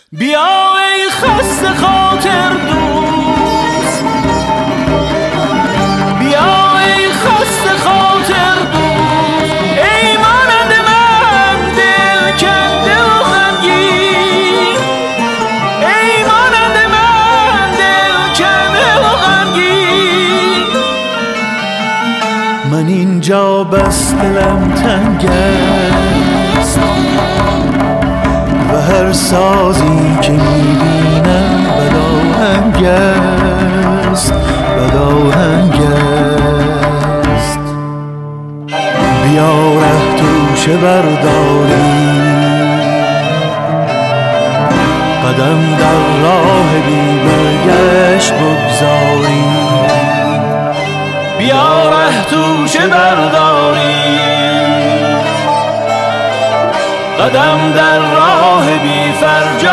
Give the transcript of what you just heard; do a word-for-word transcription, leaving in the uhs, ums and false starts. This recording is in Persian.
بیا ای خسته خاطر دوست، بیا ای خسته خاطر دوست، ای مانند من دل کنده و غمگین، ای مانند من دل کنده و غمگین. من اینجا بس دلم تنگ است و هر سازی که میبینم بداهنگ است، بداهنگ است. بیا ره توشه برداری، قدم در راه بی برگشت بگذاری. بیا ره توشه برداری، قدم در راه بی فرجام